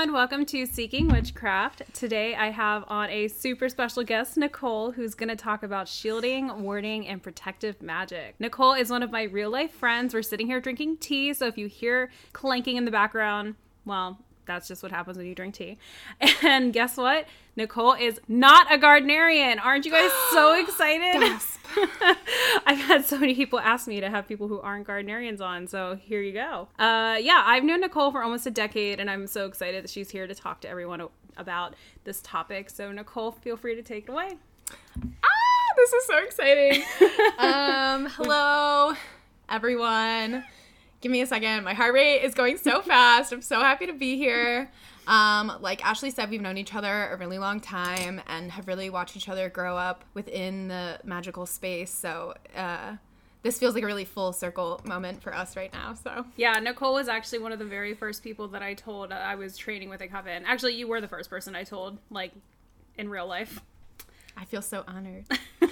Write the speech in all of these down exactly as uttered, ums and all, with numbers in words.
everyone. Welcome to Seeking Witchcraft. Today I have on a super special guest, Nicole, who's going to talk about shielding, warding, and protective magic. Nicole is one of my real life friends. We're sitting here drinking tea, so if you hear clanking in the background, well, that's just what happens when you drink tea. And guess what? Nicole is not a Gardnerian. Aren't you guys so excited? Gasp. I've had so many people ask me to have people who aren't Gardnerians on, so here you go. Uh, yeah, I've known Nicole for almost a decade, and I'm so excited that she's here to talk to everyone about this topic. So Nicole, feel free to take it away. Ah, this is so exciting. um, hello, everyone. Give me a second. My heart rate is going so fast. I'm so happy to be here. Um, like Ashley said, we've known each other a really long time and have really watched each other grow up within the magical space. So uh, this feels like a really full circle moment for us right now. So yeah, Nicole was actually one of the very first people that I told uh, I was training with a coven. Actually, you were the first person I told, like, in real life. I feel so honored.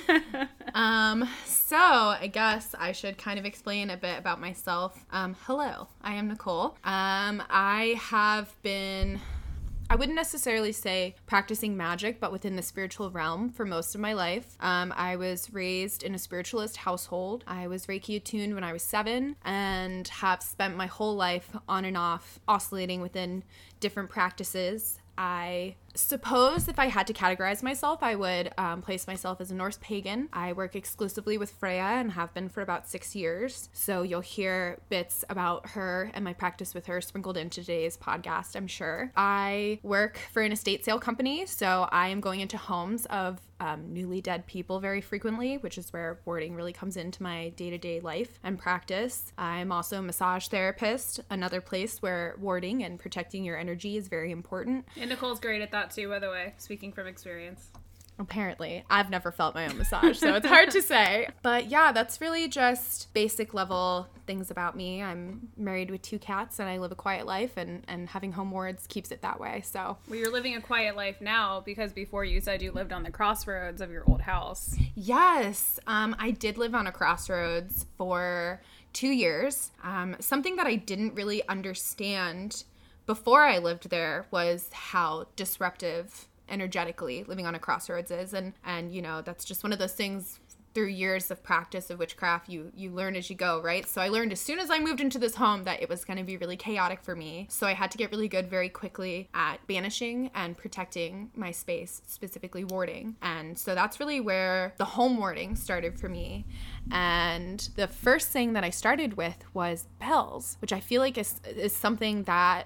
um, so I guess I should kind of explain a bit about myself. Um, hello, I am Nicole. Um, I have been, I wouldn't necessarily say practicing magic, but within the spiritual realm for most of my life. Um, I was raised in a spiritualist household. I was Reiki attuned when I was seven and have spent my whole life on and off oscillating within different practices. I suppose if I had to categorize myself, I would um, place myself as a Norse pagan. I work exclusively with Freya and have been for about six years. So you'll hear bits about her and my practice with her sprinkled into today's podcast, I'm sure. I work for an estate sale company, so I am going into homes of um, newly dead people very frequently, which is where warding really comes into my day-to-day life and practice. I'm also a massage therapist, another place where warding and protecting your energy is very important. And Nicole's great at that too, by the way, speaking from experience. Apparently. I've never felt my own massage, so it's hard to say. But yeah, that's really just basic level things about me. I'm married with two cats and I live a quiet life, and, and having home wards keeps it that way. So well, you're living a quiet life now because before you said you lived on the crossroads of your old house. Yes, um, I did live on a crossroads for two years. Um, something that I didn't really understand before I lived there was how disruptive energetically living on a crossroads is, and and you know, that's just one of those things through years of practice of witchcraft you you learn as you go, right? So I learned as soon as I moved into this home that it was going to be really chaotic for me, so I had to get really good very quickly at banishing and protecting my space, specifically warding. And so that's really where the home warding started for me. And the first thing that I started with was bells, which I feel like is is something that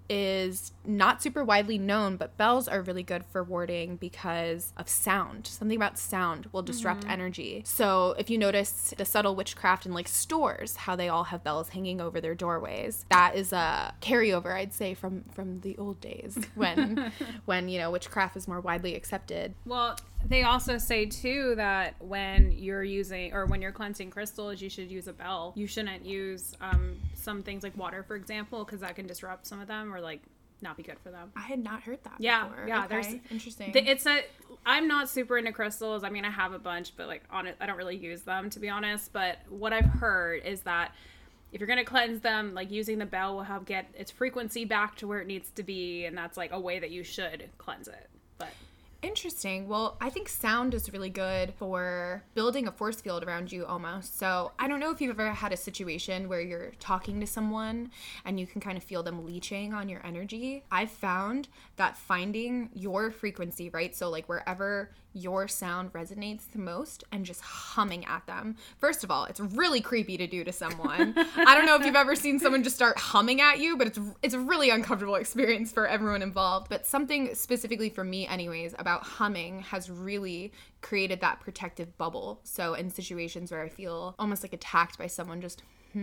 is not super widely known, but bells are really good for warding because of sound. Something about sound will disrupt mm-hmm. energy. So if you notice the subtle witchcraft in like stores, how they all have bells hanging over their doorways, that is a carryover, I'd say, from from the old days when when you know, witchcraft is more widely accepted. Well, they also say too that when you're using or when you're cleansing crystals, you should use a bell. You shouldn't use um some things like water, for example, because that can disrupt some of them or like not be good for them. I had not heard that yeah before. yeah okay. There's interesting th- it's a I'm not super into crystals. I mean, I have a bunch, but like on it I don't really use them, to be honest. But what I've heard is that if you're going to cleanse them, like using the bell will help get its frequency back to where it needs to be, and that's like a way that you should cleanse it. But interesting. Well, I think sound is really good for building a force field around you almost. So I don't know if you've ever had a situation where you're talking to someone and you can kind of feel them leeching on your energy. I've found that finding your frequency, right? So like wherever your sound resonates the most and just humming at them. First of all, it's really creepy to do to someone. I don't know if you've ever seen someone just start humming at you, but it's it's a really uncomfortable experience for everyone involved. But something specifically for me anyways about humming has really created that protective bubble. So in situations where I feel almost like attacked by someone, just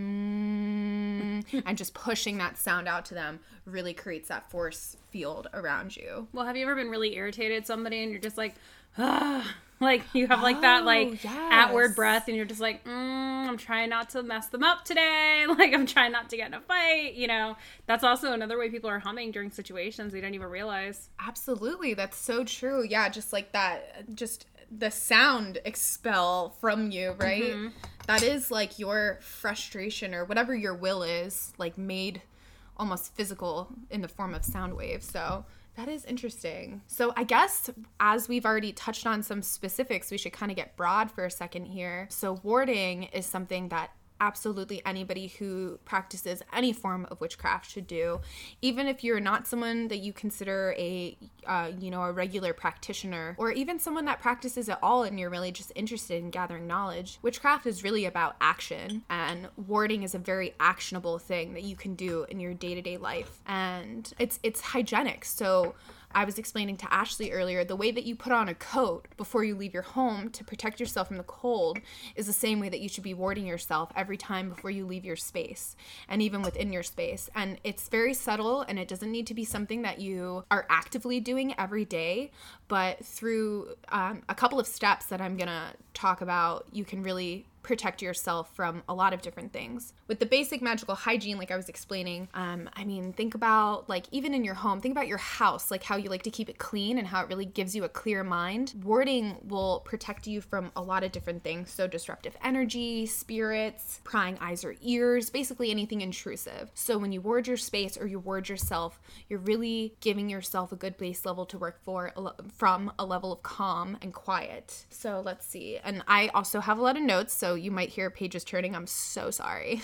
hmm, and just pushing that sound out to them really creates that force field around you. Well, have you ever been really irritated at somebody and you're just like, ah, like you have like oh, that like yes. at-word breath and you're just like, mm, I'm trying not to mess them up today. Like I'm trying not to get in a fight, you know. That's also another way people are humming during situations they don't even realize. Absolutely. That's so true. Yeah, just like that, just the sound expel from you, right? Mm-hmm. That is like your frustration or whatever your will is, like made almost physical in the form of sound waves. So that is interesting. So I guess as we've already touched on some specifics, we should kind of get broad for a second here. So warding is something that absolutely anybody who practices any form of witchcraft should do, even if you're not someone that you consider a uh, you know a regular practitioner, or even someone that practices at all and you're really just interested in gathering knowledge. Witchcraft is really about action, and warding is a very actionable thing that you can do in your day-to-day life, and it's it's hygienic. So I was explaining to Ashley earlier, the way that you put on a coat before you leave your home to protect yourself from the cold is the same way that you should be warding yourself every time before you leave your space, and even within your space. And it's very subtle, and it doesn't need to be something that you are actively doing every day, but through um, a couple of steps that I'm gonna talk about, you can really protect yourself from a lot of different things. With the basic magical hygiene, like I was explaining, um, I mean, think about, like, even in your home, think about your house, like how you like to keep it clean and how it really gives you a clear mind. Warding will protect you from a lot of different things. So disruptive energy, spirits, prying eyes or ears, basically anything intrusive. So when you ward your space or you ward yourself, you're really giving yourself a good base level to work for from a level of calm and quiet. So let's see. And I also have a lot of notes, so you might hear pages turning. I'm so sorry.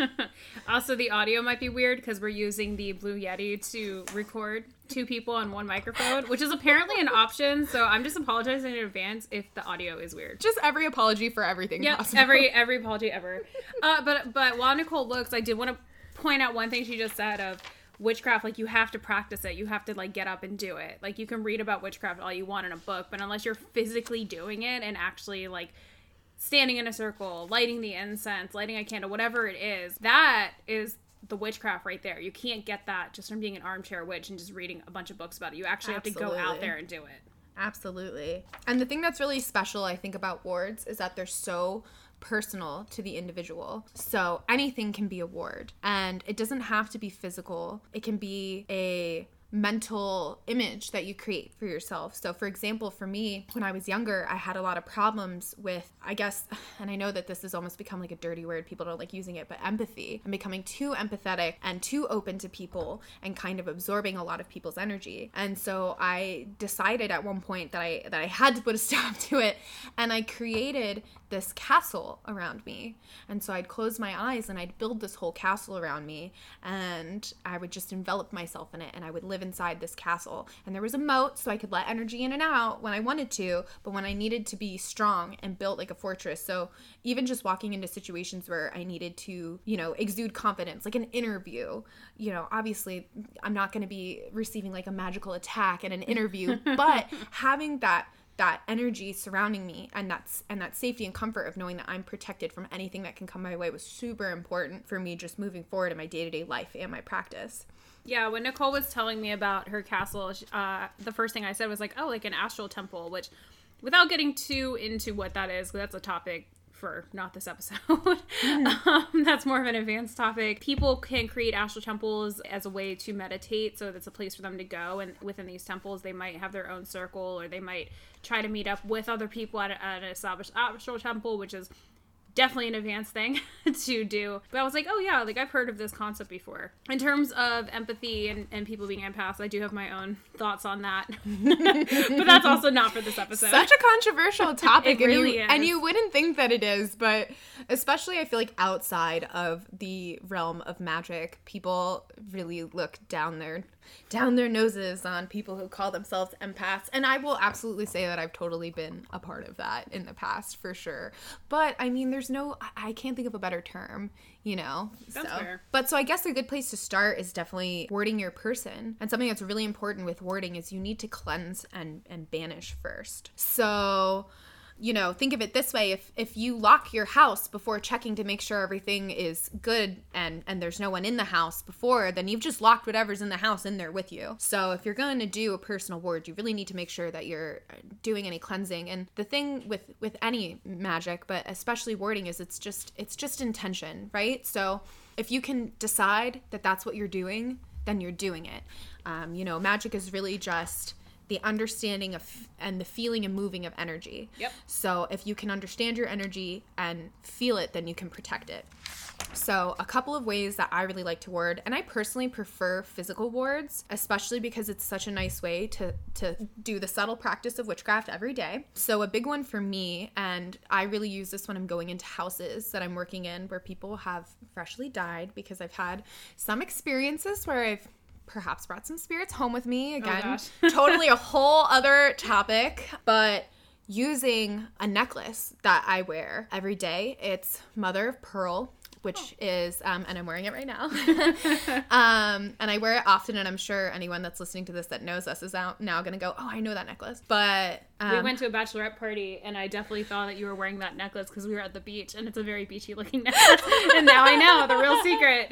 Also, the audio might be weird because we're using the Blue Yeti to record two people on one microphone, which is apparently an option. So I'm just apologizing in advance if the audio is weird. Just every apology for everything. Yeah, possible. every every apology ever. Uh, but but while Nicole looks, I did want to point out one thing she just said of witchcraft. Like, you have to practice it. You have to, like, get up and do it. Like, you can read about witchcraft all you want in a book, but unless you're physically doing it and actually, like, standing in a circle, lighting the incense, lighting a candle, whatever it is, that is the witchcraft right there. You can't get that just from being an armchair witch and just reading a bunch of books about it. You actually Absolutely. have to go out there and do it. Absolutely. And the thing that's really special, I think, about wards is that they're so personal to the individual. So anything can be a ward, and it doesn't have to be physical. It can be a mental image that you create for yourself. So for example, for me, when I was younger, I had a lot of problems with, I guess, and I know that this has almost become like a dirty word, people don't like using it, but empathy, and becoming too empathetic and too open to people and kind of absorbing a lot of people's energy. And so I decided at one point that I that I had to put a stop to it, and I created this castle around me. And so I'd close my eyes and I'd build this whole castle around me, and I would just envelop myself in it, and I would live inside this castle. And there was a moat so I could let energy in and out when I wanted to, but when I needed to be strong and built like a fortress. So even just walking into situations where I needed to, you know, exude confidence, like an interview, you know, obviously I'm not going to be receiving like a magical attack in an interview, but having that that energy surrounding me and that's and that safety and comfort of knowing that I'm protected from anything that can come my way was super important for me just moving forward in my day-to-day life and my practice. Yeah, when Nicole was telling me about her castle, uh, the first thing I said was like, oh, like an astral temple, which, without getting too into what that is, because that's a topic for not this episode. Mm. um, that's more of an advanced topic. People can create astral temples as a way to meditate, so that's a place for them to go. And within these temples, they might have their own circle, or they might try to meet up with other people at, a, at an established astral temple, which is definitely an advanced thing to do. But I was like, oh yeah, like I've heard of this concept before. In terms of empathy and, and people being empaths, I do have my own thoughts on that. But that's also not for this episode. Such a controversial topic. It and really you, is. And you wouldn't think that it is, but especially I feel like outside of the realm of magic, people really look down their down their noses on people who call themselves empaths. And I will absolutely say that I've totally been a part of that in the past, for sure. But I mean, there's no, I can't think of a better term, you know? That's so. fair. But so I guess a good place to start is definitely warding your person. And something that's really important with warding is you need to cleanse and, and banish first. So, you know, think of it this way. If if you lock your house before checking to make sure everything is good and, and there's no one in the house before, then you've just locked whatever's in the house in there with you. So if you're going to do a personal ward, you really need to make sure that you're doing any cleansing. And the thing with, with any magic, but especially warding, is it's just it's just intention, right? So if you can decide that that's what you're doing, then you're doing it. Um, you know, magic is really just the understanding of and the feeling and moving of energy. Yep. So if you can understand your energy and feel it, then you can protect it. So a couple of ways that I really like to ward, and I personally prefer physical wards, especially because it's such a nice way to, to do the subtle practice of witchcraft every day. So a big one for me, and I really use this when I'm going into houses that I'm working in where people have freshly died, because I've had some experiences where I've perhaps brought some spirits home with me. Again, oh totally a whole other topic, but using a necklace that I wear every day. It's mother of pearl, which oh. is, um, and I'm wearing it right now. um, and I wear it often, and I'm sure anyone that's listening to this that knows us is out now going to go, oh, I know that necklace. But um, we went to a bachelorette party, and I definitely thought that you were wearing that necklace because we were at the beach, and it's a very beachy looking necklace. And now I know the real secret.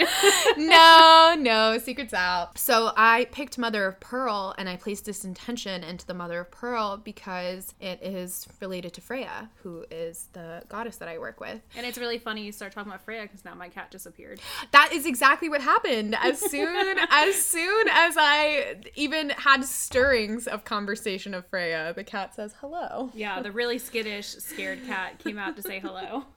no, no, secret's out. So I picked mother of pearl, and I placed this intention into the mother of pearl because it is related to Freya, who is the goddess that I work with. And it's really funny you start talking about Freya because now my cat disappeared. That is exactly what happened. As soon as soon as I even had stirrings of conversation of Freya, the cat says hello. Yeah, the really skittish, scared cat came out to say hello.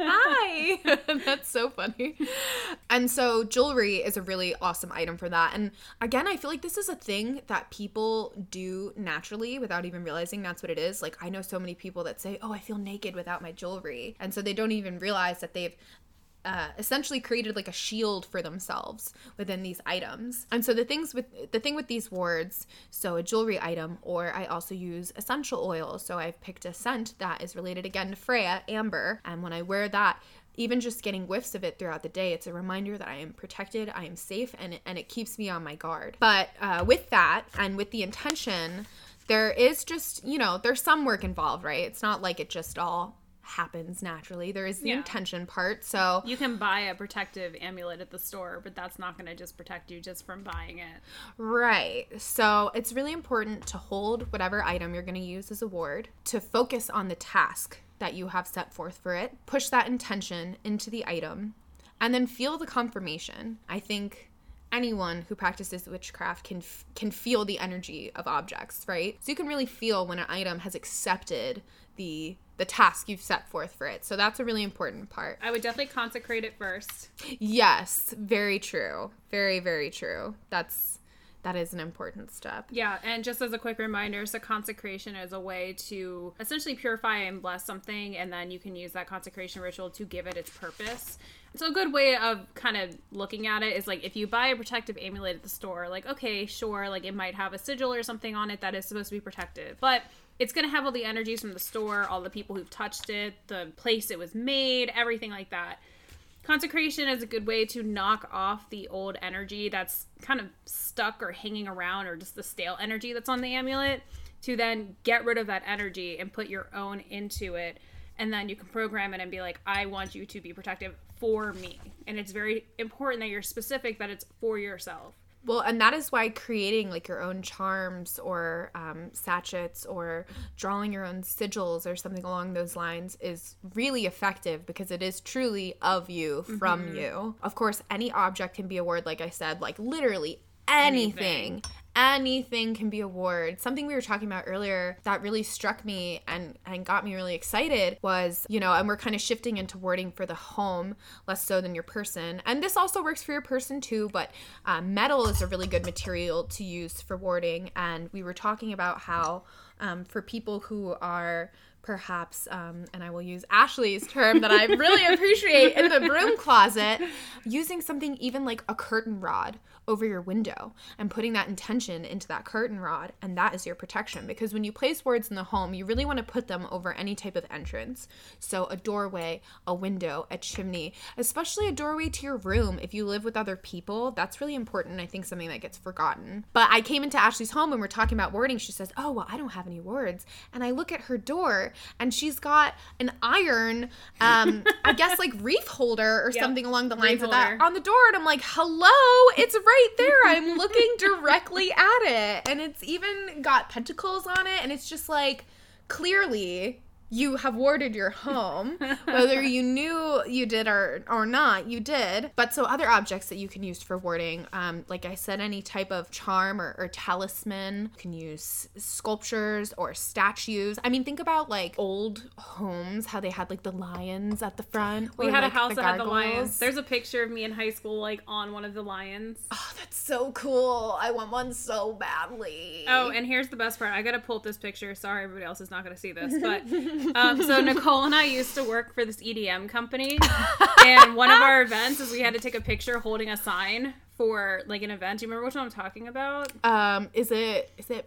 Hi. That's so funny. And so jewelry is a really awesome item for that. And again, I feel like this is a thing that people do naturally without even realizing that's what it is. Like, I know so many people that say, oh, I feel naked without my jewelry. And so they don't even realize that they've Uh, essentially created like a shield for themselves within these items. And so the things with the thing with these wards, so a jewelry item, or I also use essential oils. So I've picked a scent that is related again to Freya, amber, and when I wear that, even just getting whiffs of it throughout the day, it's a reminder that I am protected, I am safe, and it, and it keeps me on my guard. But uh, with that, and with the intention, there is just, you know, there's some work involved, right? It's not like it just all happens naturally. There is the yeah. intention part. So you can buy a protective amulet at the store, but that's not going to just protect you just from buying it. Right. So it's really important to hold whatever item you're going to use as a ward, to focus on the task that you have set forth for it, push that intention into the item, and then feel the confirmation. I think anyone who practices witchcraft can f- can feel the energy of objects, right? So you can really feel when an item has accepted the the task you've set forth for it. So that's a really important part. I would definitely consecrate it first. Yes, very true. Very, very true. That's that is an important step. Yeah, and just as a quick reminder, so consecration is a way to essentially purify and bless something, and then you can use that consecration ritual to give it its purpose. So a good way of kind of looking at it is like if you buy a protective amulet at the store, like, okay, sure, like it might have a sigil or something on it that is supposed to be protective, but it's going to have all the energies from the store, all the people who've touched it, the place it was made, everything like that. Consecration is a good way to knock off the old energy that's kind of stuck or hanging around, or just the stale energy that's on the amulet, to then get rid of that energy and put your own into it. And then you can program it and be like, I want you to be protective for me. And it's very important that you're specific, that it's for yourself. Well, and that is why creating like your own charms or um, sachets or drawing your own sigils or something along those lines is really effective, because it is truly of you, from mm-hmm. you. Of course, any object can be a word, like I said, like literally anything. anything. Anything can be a ward. Something we were talking about earlier that really struck me and, and got me really excited was, you know, and we're kind of shifting into warding for the home, less so than your person. And this also works for your person too, but uh, metal is a really good material to use for warding. And we were talking about how um, for people who are perhaps, um, and I will use Ashley's term that I really appreciate, in the broom closet, using something even like a curtain rod over your window and putting that intention into that curtain rod, and that is your protection. Because when you place wards in the home, you really want to put them over any type of entrance. So a doorway, a window, a chimney, especially a doorway to your room. If you live with other people, that's really important. I think something that gets forgotten. But I came into Ashley's home and we're talking about warding. She says, oh, well, I don't have any wards. And I look at her door and she's got an iron, um, I guess like reef holder or yep. something along the lines reef of that holder on the door. And I'm like, hello, it's right there. I'm looking directly at it. And it's even got pentacles on it. And it's just like, clearly you have warded your home, whether you knew you did or, or not, you did. But so other objects that you can use for warding, um, like I said, any type of charm or, or talisman. You can use sculptures or statues. I mean, think about like old homes, how they had like the lions at the front. We or, had like, a house the that had the lions. gargoyles. There's a picture of me in high school, like on one of the lions. Oh, that's so cool. I want one so badly. Oh, and here's the best part. I gotta pull up this picture. Sorry, everybody else is not gonna see this. But um, so Nicole and I used to work for this E D M company. And one of our events is we had to take a picture holding a sign for like an event. Do you remember which one I'm talking about? Um, is it, is it...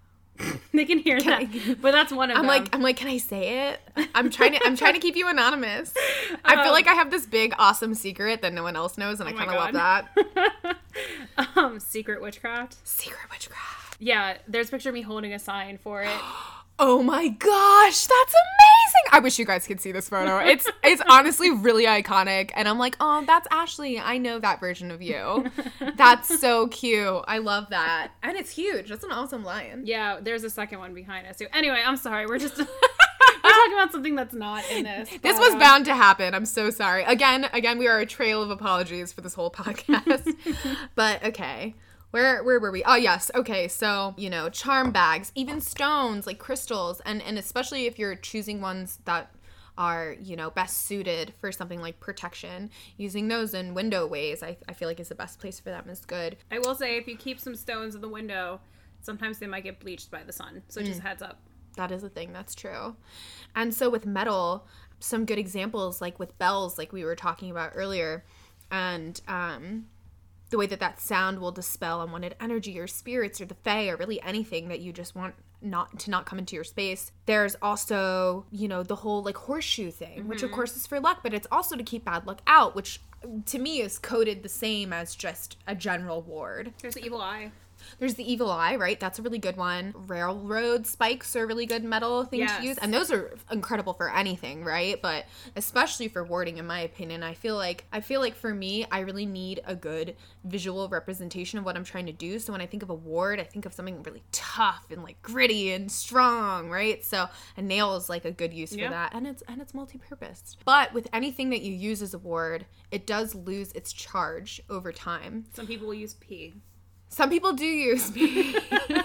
They can hear Can that. I- But that's one of I'm them. like, I'm like, can I say it? I'm trying to, I'm trying to keep you anonymous. I feel Um, like I have this big, awesome secret that no one else knows, and I Oh my kind of love God. that. um, secret witchcraft. Secret witchcraft. Yeah, there's a picture of me holding a sign for it. Oh my gosh, that's amazing! I wish you guys could see this photo. It's it's honestly really iconic, and I'm like, oh, that's Ashley. I know that version of you. That's so cute. I love that, and it's huge. That's an awesome lion. Yeah, there's a second one behind us too. Anyway, I'm sorry. We're just we're talking about something that's not in this. This but, was uh, bound to happen. I'm so sorry. Again, again, we are a trail of apologies for this whole podcast. But okay. Where where were we? Oh, yes. Okay. So, you know, charm bags, even stones like crystals, and, and especially if you're choosing ones that are, you know, best suited for something like protection, using those in window ways, I, I feel like is the best place for them is good. I will say, if you keep some stones in the window, sometimes they might get bleached by the sun. So just heads up. That is a thing. That's true. And so with metal, some good examples like with bells, like we were talking about earlier, and um, the way that that sound will dispel unwanted energy or spirits or the fae or really anything that you just want not to not come into your space. There's also, you know, the whole like horseshoe thing, mm-hmm. which of course is for luck, but it's also to keep bad luck out, which to me is coded the same as just a general ward. There's the evil eye. There's the evil eye, right? That's a really good one. Railroad spikes are a really good metal thing Yes. to use. And those are incredible for anything, right? But especially for warding, in my opinion, I feel like I feel like for me, I really need a good visual representation of what I'm trying to do. So when I think of a ward, I think of something really tough and like gritty and strong, right? So a nail is like a good use Yeah. for that. And it's and it's multi-purpose. But with anything that you use as a ward, it does lose its charge over time. Some people will use pee. Some people do use pee.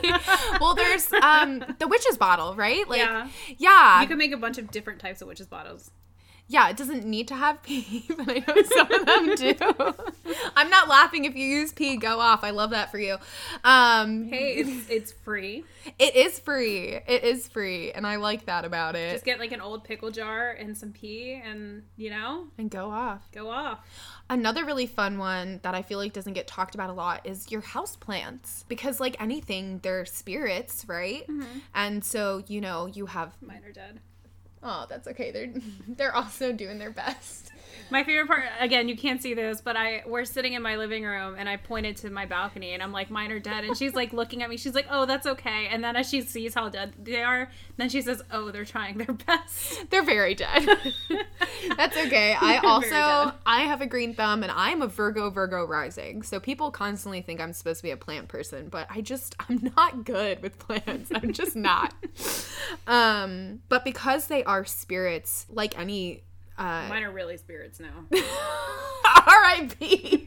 Well, there's um, the witch's bottle, right? Like, Yeah. yeah. You can make a bunch of different types of witches' bottles. Yeah, it doesn't need to have pee, but I know some of them do. I'm not laughing if you use pee. Go off. I love that for you. Um, Hey, it's it's free. it is free. It is free, and I like that about it. Just get like an old pickle jar and some pee, and you know, and go off. go off. Another really fun one that I feel like doesn't get talked about a lot is your houseplants. Because like anything, they're spirits, right? Mm-hmm. And so, you know, you have... Mine are dead. Oh, that's okay. They're they're also doing their best. My favorite part, again, you can't see this, but I we're sitting in my living room and I pointed to my balcony and I'm like, mine are dead. And she's like looking at me. She's like, oh, that's okay. And then as she sees how dead they are, then she says, oh, they're trying their best. They're very dead. That's okay. I They're very also, dead. I have a green thumb and I'm a Virgo, Virgo rising. So people constantly think I'm supposed to be a plant person, but I just, I'm not good with plants. I'm just not. Um, but because they are spirits, like any... Uh, Mine are really spirits now. R I P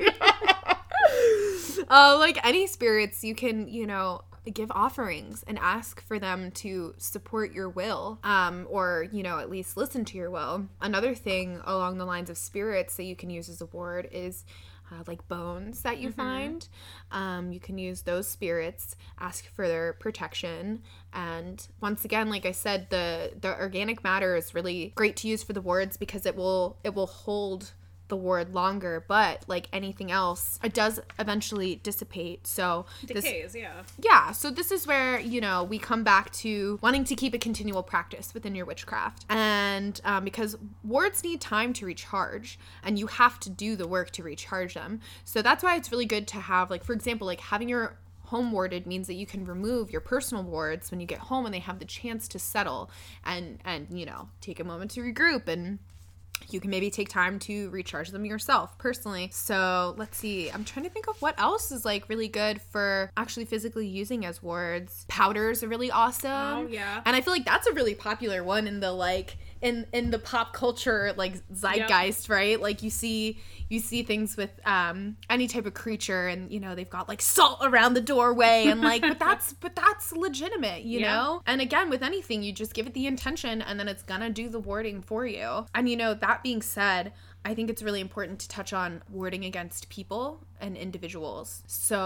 Uh, like any spirits, you can, you know, give offerings and ask for them to support your will, um, or, you know, at least listen to your will. Another thing along the lines of spirits that you can use as a ward is uh, like bones that you mm-hmm. find. Um, you can use those spirits, ask for their protection. And once again, like I said, the, the organic matter is really great to use for the wards because it will it will hold the ward longer, but like anything else, it does eventually dissipate. So Decays, this, yeah. Yeah, so this is where, you know, we come back to wanting to keep a continual practice within your witchcraft. And um, because wards need time to recharge, and you have to do the work to recharge them. So that's why it's really good to have, like, for example, like having your home warded means that you can remove your personal wards when you get home and they have the chance to settle and, and you know, take a moment to regroup and You can maybe take time to recharge them yourself personally. So let's see. I'm trying to think of what else is like really good for actually physically using as wards. Powders are really awesome. Oh, yeah. And I feel like that's a really popular one in the like in in the pop culture like zeitgeist, yep. right? Like you see you see things with um any type of creature, and you know they've got like salt around the doorway, and like but that's but that's legitimate, you yeah. know. And again, with anything, you just give it the intention, and then it's gonna do the warding for you. And you know, that being said, I think it's really important to touch on warding against people and individuals.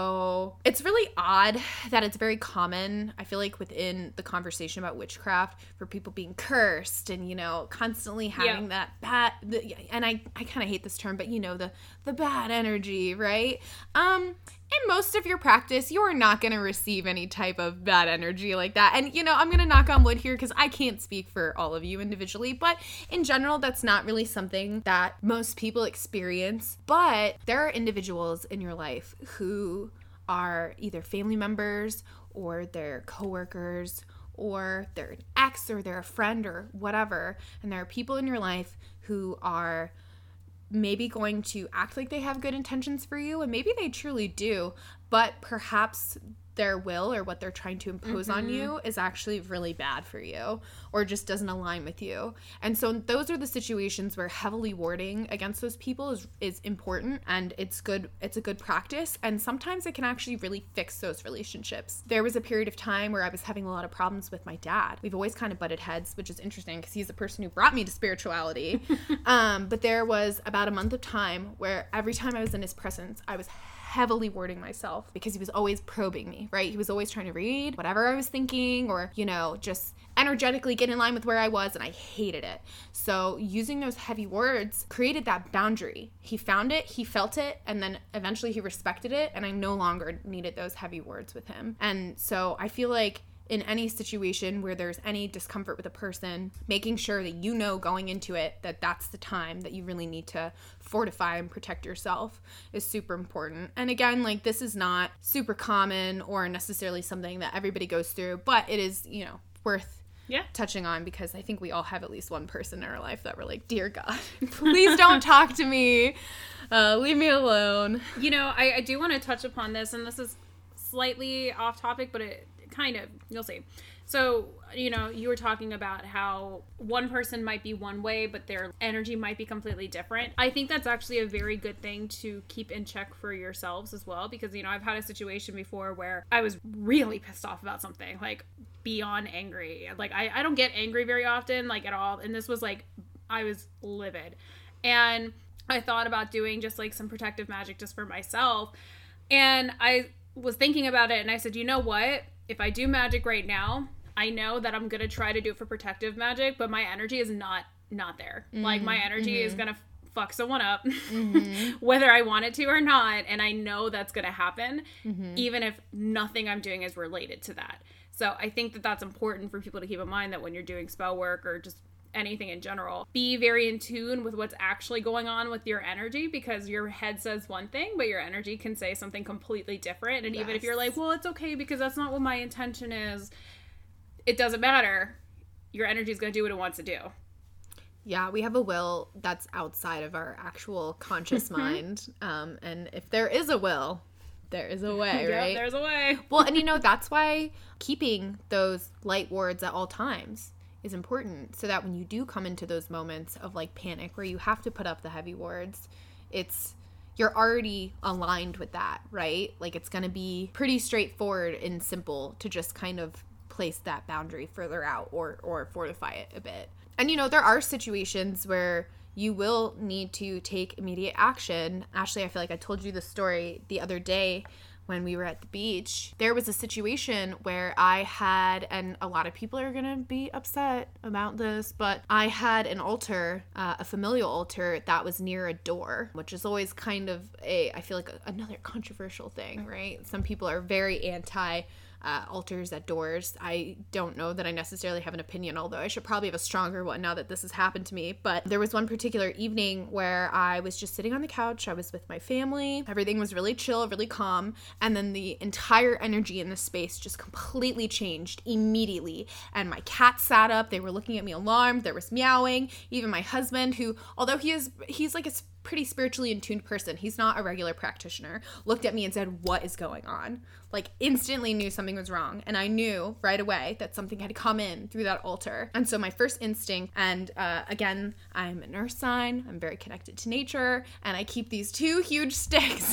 So it's really odd that it's very common, I feel like, within the conversation about witchcraft for people being cursed and, you know, constantly having yeah. that bad, the, and I, I kind of hate this term, but you know, the, the bad energy, right? Um, in most of your practice, you are not going to receive any type of bad energy like that. And, you know, I'm going to knock on wood here because I can't speak for all of you individually, but in general, that's not really something that most people experience. But there are individuals in your life who are either family members or they're coworkers or they're an ex or they're a friend or whatever. And there are people in your life who are maybe going to act like they have good intentions for you, and maybe they truly do, but perhaps their will or what they're trying to impose mm-hmm. on you is actually really bad for you or just doesn't align with you. And so those are the situations where heavily warding against those people is, is important, and it's good. It's a good practice, and sometimes it can actually really fix those relationships. There was a period of time where I was having a lot of problems with my dad. We've always kind of butted heads, which is interesting because he's the person who brought me to spirituality. um, but there was about a month of time where every time I was in his presence, I was heavily warding myself because he was always probing me, right? He was always trying to read whatever I was thinking or, you know, just energetically get in line with where I was, and I hated it. So using those heavy words created that boundary. He found it, he felt it, and then eventually he respected it, and I no longer needed those heavy words with him. And so I feel like in any situation where there's any discomfort with a person, making sure that you know going into it that that's the time that you really need to fortify and protect yourself is super important. And again, like this is not super common or necessarily something that everybody goes through, but it is, you know, worth yeah. touching on because I think we all have at least one person in our life that we're like, dear God, please don't talk to me. Uh, leave me alone. You know, I, I do want to touch upon this, and this is slightly off topic, but it kind of, you'll see. So, you know, you were talking about how one person might be one way, but their energy might be completely different. I think that's actually a very good thing to keep in check for yourselves as well, because, you know, I've had a situation before where I was really pissed off about something, like beyond angry. Like, I, I don't get angry very often, like at all. And this was like, I was livid. And I thought about doing just like some protective magic just for myself. And I was thinking about it, and I said, you know what? If I do magic right now, I know that I'm going to try to do it for protective magic, but my energy is not not there. Mm-hmm. Like, my energy mm-hmm. is going to fuck someone up, mm-hmm. whether I want it to or not, and I know that's going to happen, mm-hmm. even if nothing I'm doing is related to that. So I think that that's important for people to keep in mind, that when you're doing spell work or just anything in general, be very in tune with what's actually going on with your energy, because your head says one thing, but your energy can say something completely different. And yes. even if you're like, well, it's okay because that's not what my intention is, it doesn't matter. Your energy is going to do what it wants to do. Yeah, we have a will that's outside of our actual conscious mind. Um, and if there is a will, there is a way, right? Yep, there's a way. Well, and you know, that's why keeping those light wards at all times is important, so that when you do come into those moments of like panic where you have to put up the heavy wards, it's you're already aligned with that, right? Like it's going to be pretty straightforward and simple to just kind of place that boundary further out or or fortify it a bit. And you know, there are situations where you will need to take immediate action. Ashley, I feel like I told you the story the other day when we were at the beach. There was a situation where I had, and a lot of people are gonna be upset about this, but I had an altar, uh, a familial altar that was near a door, which is always kind of a, I feel like a, another controversial thing, right? Some people are very anti uh, altars at doors. I don't know that I necessarily have an opinion, although I should probably have a stronger one now that this has happened to me. But there was one particular evening where I was just sitting on the couch. I was with my family. Everything was really chill, really calm. And then the entire energy in the space just completely changed immediately. And my cat sat up. They were looking at me alarmed. There was meowing. Even my husband, who, although he is, he's like a pretty spiritually in tuned person, he's not a regular practitioner, looked at me and said, "What is going on?" Like instantly knew something was wrong. And I knew right away that something had come in through that altar. And so my first instinct, and uh, again, I'm an earth sign, I'm very connected to nature, and I keep these two huge sticks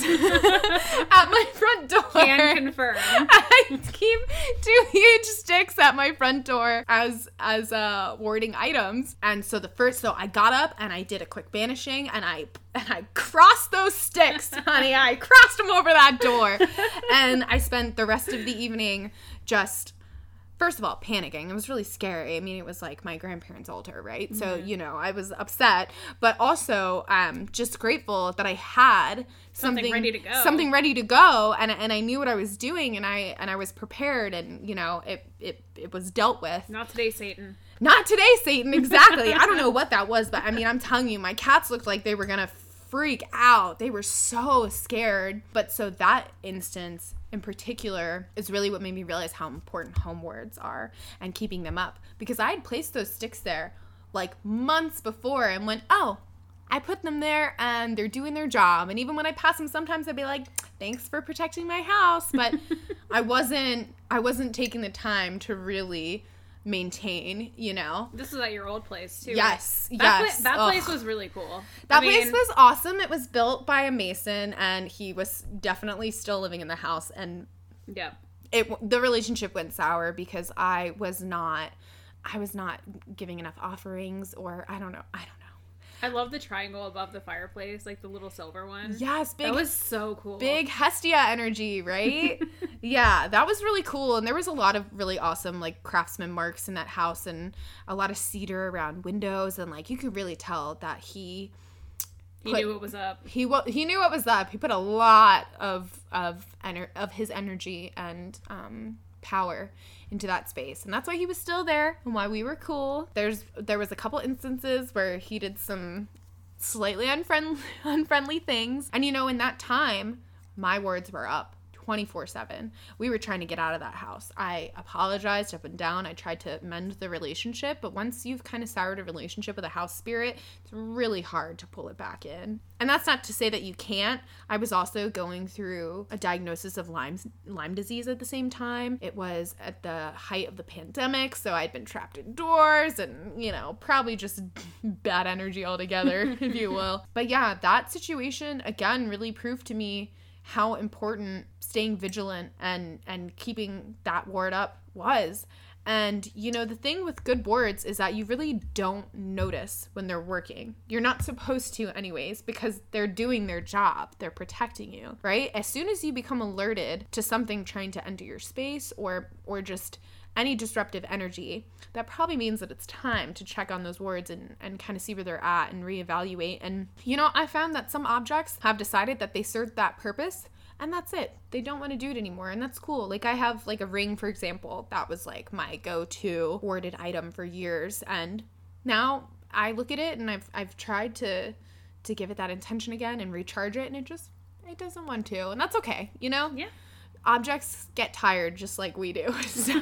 at my front door. Can confirm. I keep two huge sticks at my front door as as uh, warding items. And so the first, so I got up and I did a quick banishing, and I and I crossed those sticks, honey. I crossed them over that door. And I spent the rest of the evening just, first of all, panicking. It was really scary. I mean, it was like my grandparents' altar, right? Mm-hmm. So, you know, I was upset, but also um, just grateful that I had something, something ready to go. Something ready to go, and and I knew what I was doing, and I and I was prepared, and you know, it it it was dealt with. Not today, Satan. Not today, Satan. Exactly. I don't know what that was, but I mean, I'm telling you, my cats looked like they were gonna freak out. They were so scared. But so that instance in particular is really what made me realize how important home wards are and keeping them up, because I had placed those sticks there like months before and went, oh, I put them there and they're doing their job. And even when I pass them, sometimes I'd be like, thanks for protecting my house. But I wasn't I wasn't taking the time to really maintain, you know. This was at your old place too. Yes, right? that yes. Pla- that Ugh. place was really cool. That I mean, place was awesome. It was built by a mason, and he was definitely still living in the house. And yeah, it the relationship went sour because I was not, I was not giving enough offerings, or I don't know, I don't know. I love the triangle above the fireplace, like the little silver one. Yes, big. That was so cool. Big Hestia energy, right? Yeah, that was really cool. And there was a lot of really awesome, like, craftsman marks in that house, and a lot of cedar around windows. And, like, you could really tell that he... He put, knew what was up. He he knew what was up. He put a lot of of ener- of his energy and um, power into that space, and that's why he was still there and why we were cool. There's there was a couple instances where he did some slightly unfriendly unfriendly things, and you know, in that time, my wards were up twenty-four seven. We were trying to get out of that house. I apologized up and down. I tried to mend the relationship, but once you've kind of soured a relationship with a house spirit, it's really hard to pull it back in. And that's not to say that you can't. I was also going through a diagnosis of Lyme's, Lyme disease at the same time. It was at the height of the pandemic, so I'd been trapped indoors and, you know, probably just bad energy altogether, if you will. But yeah, that situation, again, really proved to me how important staying vigilant and and keeping that ward up was. And you know, the thing with good wards is that you really don't notice when they're working. You're not supposed to anyways, because they're doing their job. They're protecting you, right? As soon as you become alerted to something trying to enter your space, or or just any disruptive energy, that probably means that it's time to check on those wards and, and kind of see where they're at and reevaluate. And, you know, I found that some objects have decided that they served that purpose, and that's it. They don't want to do it anymore, and that's cool. Like, I have, like, a ring, for example, that was, like, my go-to warded item for years, and now I look at it, and I've I've tried to to give it that intention again and recharge it, and it just, it doesn't want to, and that's okay, you know? Yeah. Objects get tired just like we do. So,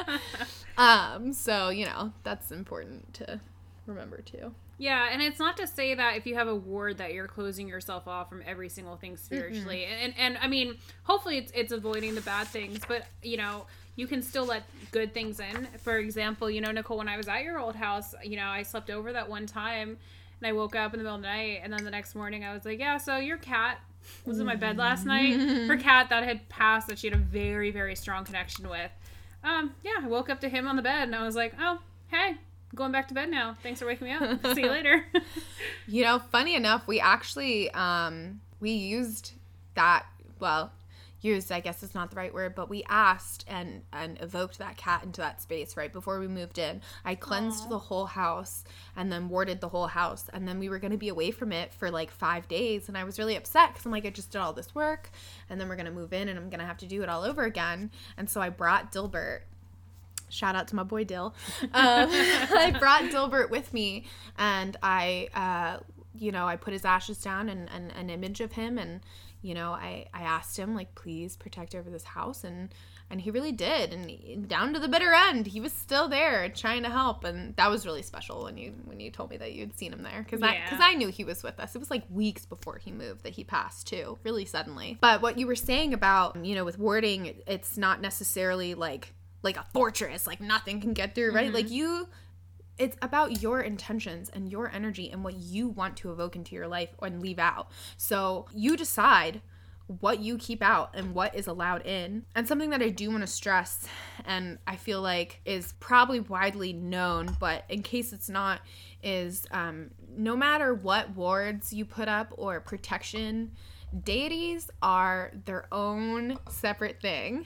um, so, you know, that's important to remember too. Yeah, and it's not to say that if you have a ward that you're closing yourself off from every single thing spiritually. Mm-hmm. And, and and I mean, hopefully it's it's avoiding the bad things, but you know, you can still let good things in. For example, you know, Nicole, when I was at your old house, you know, I slept over that one time and I woke up in the middle of the night, and then the next morning I was like, yeah, so your cat was in my bed last night. Her cat that had passed, that she had a very, very strong connection with. Um, yeah, I woke up to him on the bed, and I was like, oh, hey, I'm going back to bed now. Thanks for waking me up. See you later. You know, funny enough, we actually, um, we used that, well, used, I guess is not the right word, but we asked and, and evoked that cat into that space right before we moved in. I cleansed Aww. the whole house and then warded the whole house. And then we were going to be away from it for like five days. And I was really upset because I'm like, I just did all this work and then we're going to move in and I'm going to have to do it all over again. And so I brought Dilbert. Shout out to my boy Dill. Um, I brought Dilbert with me and I, uh, you know, I put his ashes down and, and an image of him and, you know, I, I asked him, like, please protect over this house, and, and he really did, and he, down to the bitter end, he was still there trying to help, and that was really special when you when you told me that you'd seen him there, because yeah. I, 'cause I knew he was with us. It was, like, weeks before he moved that he passed, too, really suddenly. But what you were saying about, you know, with warding, it's not necessarily, like, like a fortress, like, nothing can get through, right? Mm-hmm. Like, you... It's about your intentions and your energy and what you want to evoke into your life and leave out. So you decide what you keep out and what is allowed in. And something that I do want to stress, and I feel like is probably widely known, but in case it's not, is um, no matter what wards you put up or protection, deities are their own separate thing.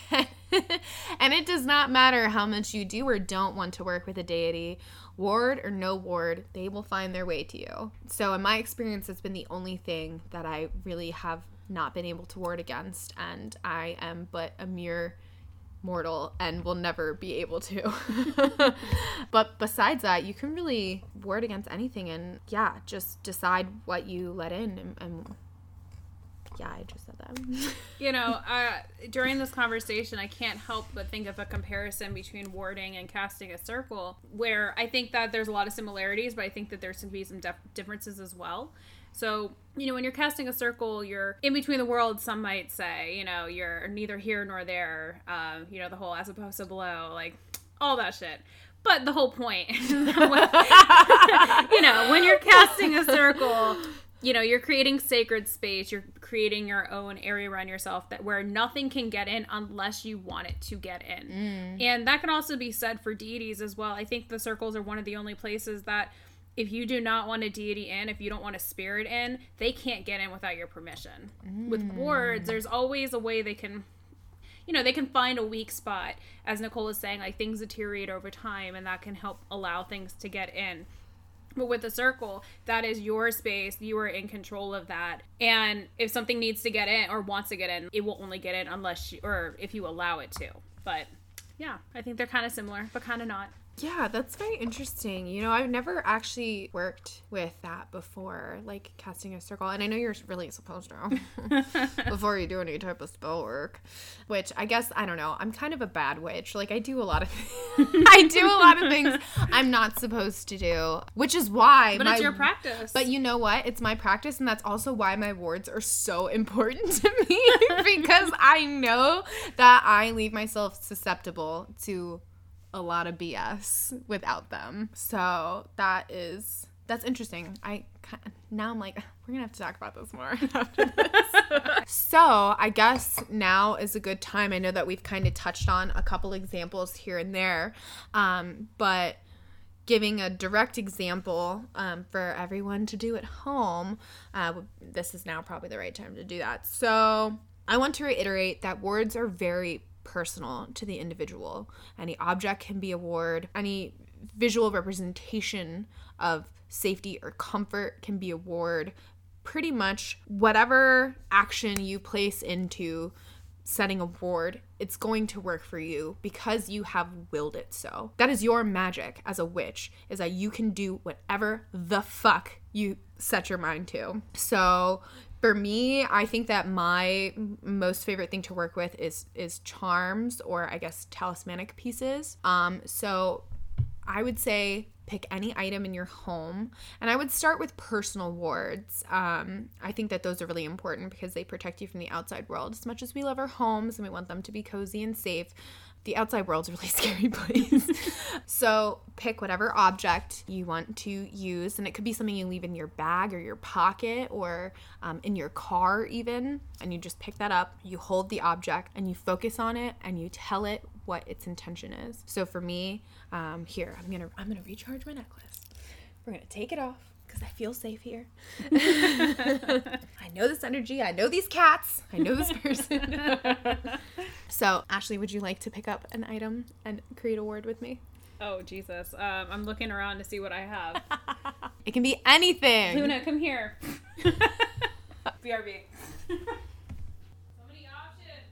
And it does not matter how much you do or don't want to work with a deity, ward or no ward, they will find their way to you. So in my experience, it's been the only thing that I really have not been able to ward against, and I am but a mere mortal and will never be able to. But besides that, you can really ward against anything, and yeah, just decide what you let in and, and yeah, I just said that. You know, uh, during this conversation, I can't help but think of a comparison between warding and casting a circle, where I think that there's a lot of similarities, but I think that there's going to be some def- differences as well. So, you know, when you're casting a circle, you're in between the worlds, some might say, you know, you're neither here nor there, um, you know, the whole as opposed to below, like, all that shit. But the whole point, you know, when you're casting a circle, you know, you're creating sacred space, you're creating your own area around yourself that where nothing can get in unless you want it to get in. Mm. And that can also be said for deities as well. I think the circles are one of the only places that if you do not want a deity in, if you don't want a spirit in, they can't get in without your permission. Mm. With wards, there's always a way they can, you know, they can find a weak spot. As Nicole is saying, like, things deteriorate over time, and that can help allow things to get in. But with the circle, that is your space. You are in control of that. And if something needs to get in or wants to get in, it will only get in unless you, or if you allow it to. But yeah, I think they're kind of similar, but kind of not. Yeah, that's very interesting. You know, I've never actually worked with that before, like casting a circle. And I know you're really supposed to before you do any type of spell work, which I guess, I don't know. I'm kind of a bad witch. Like, I do a lot of I do a lot of things I'm not supposed to do, which is why. But my, it's your practice. But you know what? It's my practice, and that's also why my wards are so important to me because I know that I leave myself susceptible to a lot of B S without them. So that is, that's interesting. I now I'm like, we're gonna have to talk about this more after this. So I guess now is a good time. I know that we've kind of touched on a couple examples here and there, um, but giving a direct example um, for everyone to do at home, uh, this is now probably the right time to do that. So I want to reiterate that wards are very personal to the individual. Any object can be a ward. Any visual representation of safety or comfort can be a ward. Pretty much whatever action you place into setting a ward, it's going to work for you because you have willed it so. That is your magic as a witch, is that you can do whatever the fuck you set your mind to. So for me, I think that my most favorite thing to work with is is charms, or I guess talismanic pieces. Um, so I would say pick any item in your home, and I would start with personal wards. Um, I think that those are really important because they protect you from the outside world. As much as we love our homes and we want them to be cozy and safe, the outside world's a really scary place. So pick whatever object you want to use, and it could be something you leave in your bag or your pocket or um, in your car even, and you just pick that up, you hold the object, and you focus on it, and you tell it what its intention is. So for me, um, here, I'm gonna I'm gonna recharge my necklace. We're gonna take it off. because I feel safe here. I know this energy. I know these cats. I know this person. So, Ashley, would you like to pick up an item and create a word with me? Oh, Jesus. Um, I'm looking around to see what I have. It can be anything. Luna, come here. B R B. So many options.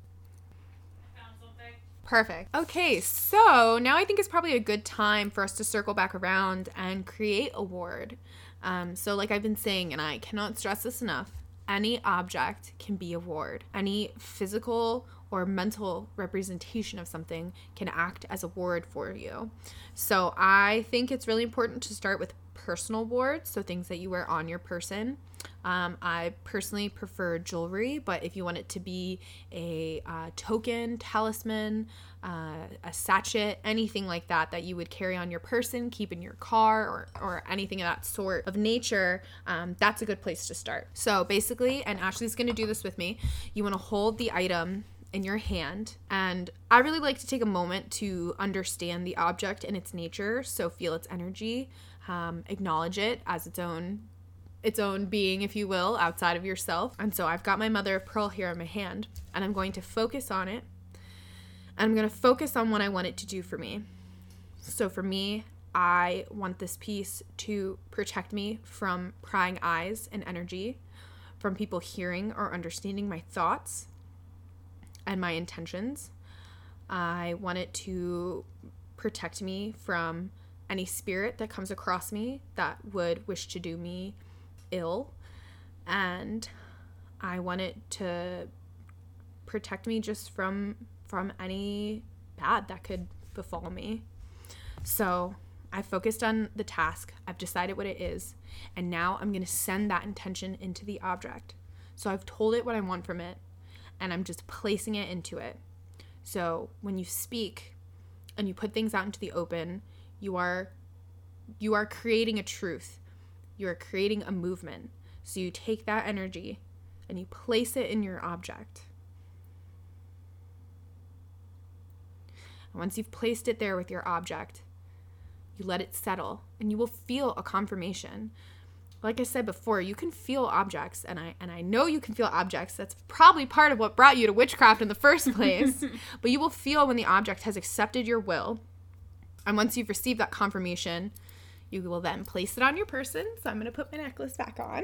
I found something. Perfect. Okay, so now I think it's probably a good time for us to circle back around and create a word. Um, so like I've been saying, and I cannot stress this enough, any object can be a word. Any physical or mental representation of something can act as a word for you. So I think it's really important to start with personal words, so things that you wear on your person. Um, I personally prefer jewelry, but if you want it to be a uh, token, talisman, uh, a sachet, anything like that that you would carry on your person, keep in your car, or, or anything of that sort of nature, um, that's a good place to start. So basically, and Ashley's going to do this with me, you want to hold the item in your hand, and I really like to take a moment to understand the object and its nature, so feel its energy, um, acknowledge it as its own its own being, if you will, outside of yourself. And so I've got my mother of pearl here in my hand, and I'm going to focus on it, and I'm going to focus on what I want it to do for me. So for me, I want this piece to protect me from prying eyes and energy, from people hearing or understanding my thoughts and my intentions. I want it to protect me from any spirit that comes across me that would wish to do me ill, and I want it to protect me just from from any bad that could befall me. So I focused on the task, I've decided what it is, and now I'm going to send that intention into the object. So I've told it what I want from it, and I'm just placing it into it. So when you speak and you put things out into the open, you are you are creating a truth. You are creating a movement. So you take that energy and you place it in your object. And once you've placed it there with your object, you let it settle, and you will feel a confirmation. Like I said before, you can feel objects, and I and I know you can feel objects. That's probably part of what brought you to witchcraft in the first place. But you will feel when the object has accepted your will. And once you've received that confirmation, you will then place it on your person. So I'm going to put my necklace back on.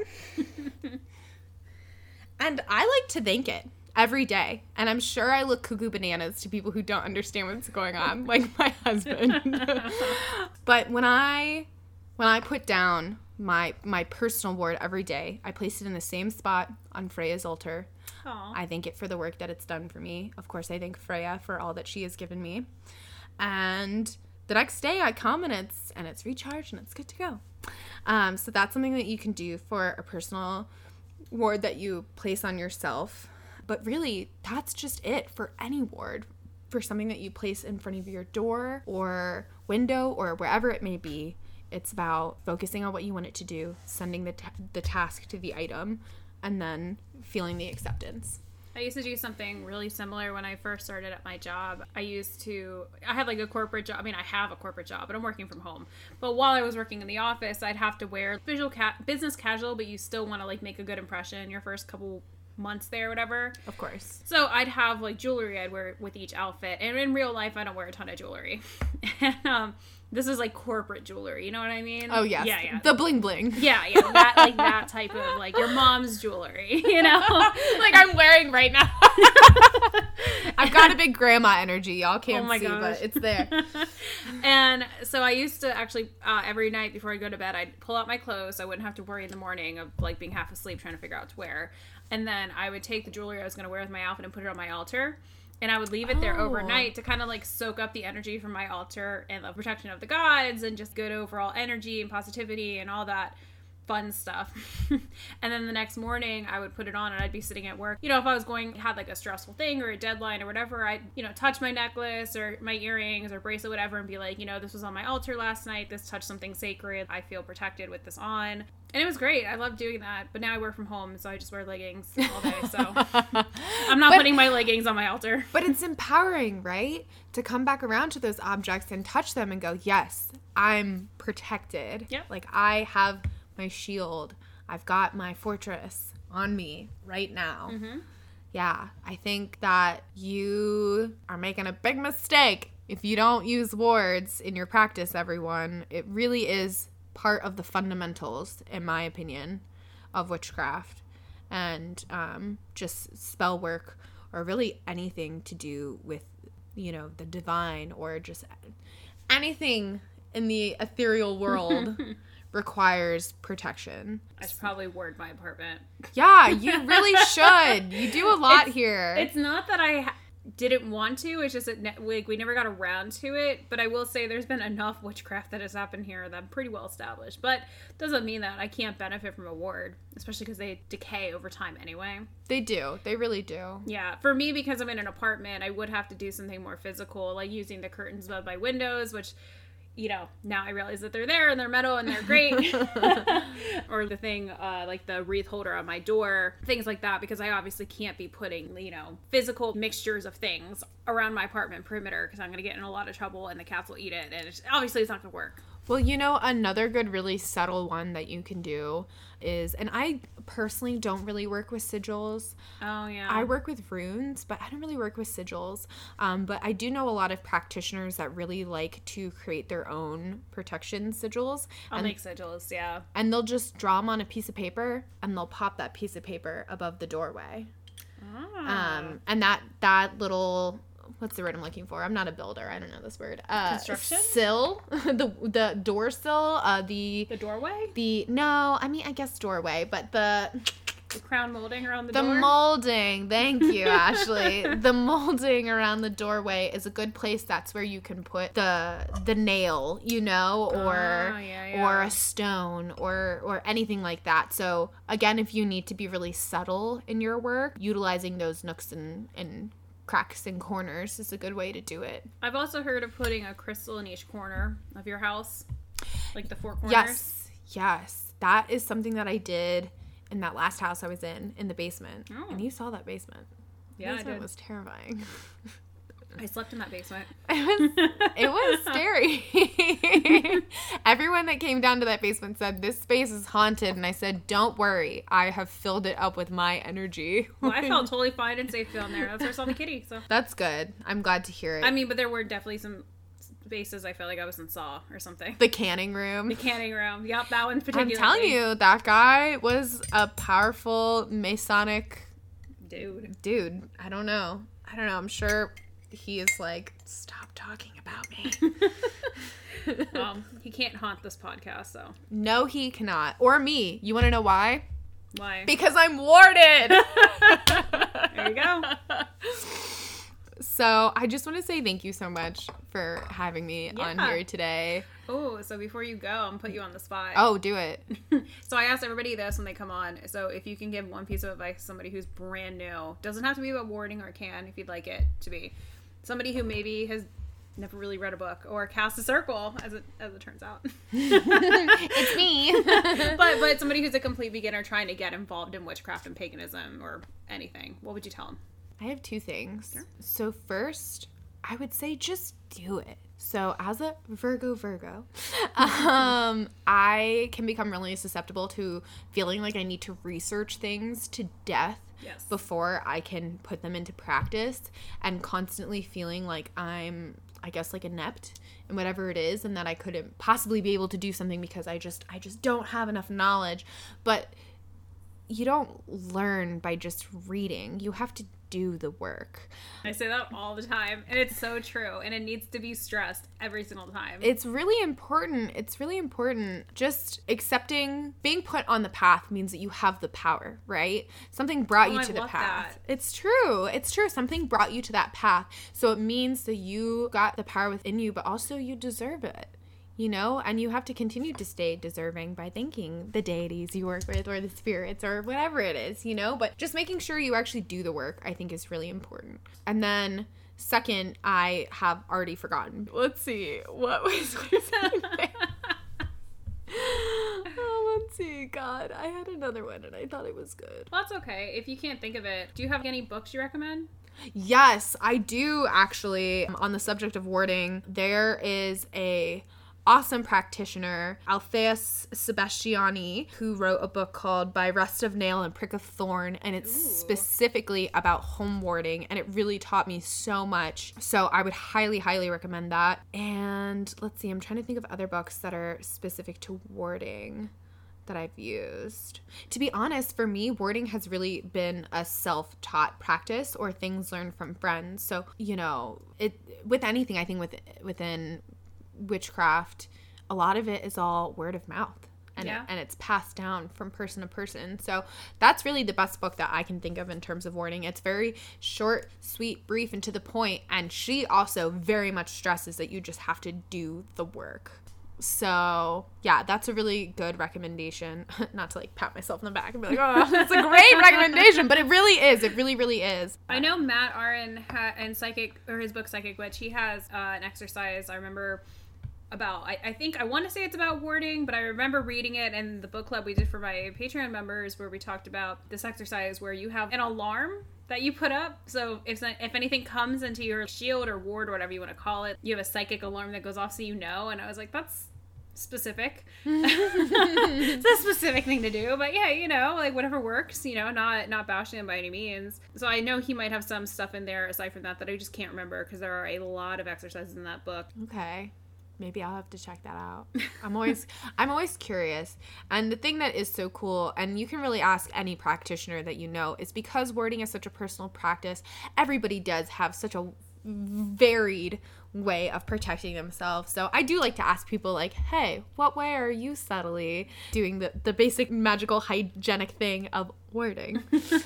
And I like to thank it every day. And I'm sure I look cuckoo bananas to people who don't understand what's going on, like my husband. But when I when I put down my my personal word every day, I place it in the same spot on Freya's altar. Aww. I thank it for the work that it's done for me. Of course, I thank Freya for all that she has given me. And the next day I come and it's and it's recharged and it's good to go. Um, so that's something that you can do for a personal ward that you place on yourself. But really, that's just it for any ward. For something that you place in front of your door or window or wherever it may be, it's about focusing on what you want it to do, sending the ta- the task to the item, and then feeling the acceptance. I used to do something really similar when I first started at my job. I used to, I had like a corporate job. I mean, I have a corporate job, but I'm working from home. But while I was working in the office, I'd have to wear visual ca- business casual, but you still want to like make a good impression your first couple months there or whatever. Of course. So I'd have like jewelry I'd wear with each outfit. And in real life, I don't wear a ton of jewelry. and um, this is like corporate jewelry. You know what I mean? Oh, yes. Yeah, yeah. The bling bling. Yeah, yeah. That, like that type of like your mom's jewelry, you know? Like I'm wearing right now. I've got a big grandma energy. Y'all can't oh my see, gosh. but it's there. And so I used to actually, uh, every night before I go to bed, I'd pull out my clothes. I wouldn't have to worry in the morning of like being half asleep trying to figure out what to wear. And then I would take the jewelry I was going to wear with my outfit and put it on my altar. And I would leave it there Oh. overnight to kind of like soak up the energy from my altar and the protection of the gods and just good overall energy and positivity and all that fun stuff. And then the next morning I would put it on and I'd be sitting at work. You know, if I was going, had like a stressful thing or a deadline or whatever, I'd, you know, touch my necklace or my earrings or bracelet, whatever, and be like, you know, this was on my altar last night. This touched something sacred. I feel protected with this on. And it was great. I love doing that. But now I work from home, so I just wear leggings all day. So I'm not But- putting my leggings on my altar. But it's empowering, right? To come back around to those objects and touch them and go, yes, I'm protected. Yep. Like I have my shield. I've got my fortress on me right now. Mm-hmm. Yeah, I think that you are making a big mistake if you don't use wards in your practice, everyone. It really is part of the fundamentals, in my opinion, of witchcraft and um, just spell work, or really anything to do with, you know, the divine, or just anything in the ethereal world requires protection. I should probably ward my apartment. Yeah, you really should. You do a lot it's, here. It's not that I ha- didn't want to. It's just that ne- like, we never got around to it. But I will say there's been enough witchcraft that has happened here that I'm pretty well established. But doesn't mean that I can't benefit from a ward, especially because they decay over time anyway. They do. They really do. Yeah. For me, because I'm in an apartment, I would have to do something more physical, like using the curtains above my windows, which, you know, now I realize that they're there and they're metal and they're great. Or the thing, uh, like the wreath holder on my door, things like that, because I obviously can't be putting, you know, physical mixtures of things around my apartment perimeter, because I'm going to get in a lot of trouble and the cats will eat it. And it's, obviously it's not going to work. Well, you know, another good, really subtle one that you can do is, and I personally don't really work with sigils. Oh, yeah. I work with runes, but I don't really work with sigils. Um, but I do know a lot of practitioners that really like to create their own protection sigils. I'll and, make sigils, yeah. And they'll just draw them on a piece of paper, and they'll pop that piece of paper above the doorway. Ah. Um, and that, that little... What's the word I'm looking for? I'm not a builder. I don't know this word. Uh, Construction? Sill. the the door sill. Uh, the The doorway? The no, I mean I guess doorway, but the The crown molding around the, the door? molding. Thank you, Ashley. The molding around the doorway is a good place. That's where you can put the the nail, you know, or Oh, yeah, yeah. or a stone, or or anything like that. So again, if you need to be really subtle in your work, utilizing those nooks and and cracks and corners is a good way to do it. I've also heard of putting a crystal in each corner of your house, like the four corners. Yes, yes. That is something that I did in that last house I was in, in the basement. Oh. And you saw that basement. Yeah, the basement I did. was terrifying. I slept in that basement. It was, it was scary. Everyone that came down to that basement said, this space is haunted. And I said, don't worry. I have filled it up with my energy. Well, I felt totally fine and safe down there. That's where I saw the kitty. So That's good. I'm glad to hear it. I mean, but there were definitely some spaces I felt like I was in Saw or something. The canning room. The canning room. Yep, that one I'm particularly. telling you, that guy was a powerful Masonic Dude. dude. I don't know. I don't know. I'm sure he is like, stop talking about me. Well, he can't haunt this podcast, so. No, he cannot. Or me. You want to know why? Why? Because I'm warded. There you go. So I just want to say thank you so much for having me Yeah. on here today. Oh, so before you go, I'm gonna put you on the spot. Oh, do it. So I ask everybody this when they come on. So if you can give one piece of advice to somebody who's brand new, doesn't have to be about warding, or can if you'd like it to be. Somebody who maybe has never really read a book or cast a circle, as it as it turns out. It's me. but but somebody who's a complete beginner trying to get involved in witchcraft and paganism or anything, what would you tell them? I have two things. Sure. So first, I would say just do it. So as a Virgo Virgo, um, I can become really susceptible to feeling like I need to research things to death Yes. before I can put them into practice, and constantly feeling like I'm, I guess, like inept in whatever it is, and that I couldn't possibly be able to do something because I just, I just don't have enough knowledge. But you don't learn by just reading. You have to do the work. I say that all the time, and it's so true, and it needs to be stressed every single time. It's really important. It's really important. Just accepting being put on the path means that you have the power, right? Something brought Oh, you I to the love path. that. It's true. It's true. Something brought you to that path. So it means that you got the power within you, but also you deserve it. You know, and you have to continue to stay deserving by thanking the deities you work with, or the spirits, or whatever it is, you know, but just making sure you actually do the work, I think, is really important. And then second, I have already forgotten. Let's see. What was my second thing? Oh, let's see. God, I had another one and I thought it was good. Well, that's okay. If you can't think of it, do you have any books you recommend? Yes, I do actually. On the subject of warding, there is a awesome practitioner, Alpheus Sebastiani, who wrote a book called By Rest of Nail and Prick of Thorn, and it's Ooh. specifically about home warding, and it really taught me so much. So I would highly, highly recommend that. And let's see, I'm trying to think of other books that are specific to warding that I've used. To be honest, for me, warding has really been a self-taught practice or things learned from friends. So, you know, it with anything, I think with within witchcraft, a lot of it is all word of mouth. And, yeah. it, and it's passed down from person to person. So that's really the best book that I can think of in terms of warding. It's very short, sweet, brief, and to the point. And she also very much stresses that you just have to do the work. So yeah, that's a really good recommendation. Not to like pat myself in the back and be like, oh, that's a great recommendation, but it really is. It really, really is. I know Matt Aaron ha- and Psychic, or his book Psychic Witch, he has uh, an exercise. I remember about, I, I think, I want to say it's about warding, but I remember reading it in the book club we did for my Patreon members, where we talked about this exercise where you have an alarm that you put up. So if if anything comes into your shield or ward or whatever you want to call it, you have a psychic alarm that goes off so you know. And I was like, that's specific. It's a specific thing to do, but yeah, you know, like whatever works, you know, not not bashing him by any means. So I know he might have some stuff in there aside from that that I just can't remember, because there are a lot of exercises in that book. Okay. Maybe I'll have to check that out. I'm always I'm always curious. And the thing that is so cool, and you can really ask any practitioner that you know, is because warding is such a personal practice, everybody does have such a varied way of protecting themselves. So I do like to ask people like, hey, what way are you subtly doing the, the basic magical hygienic thing of warding?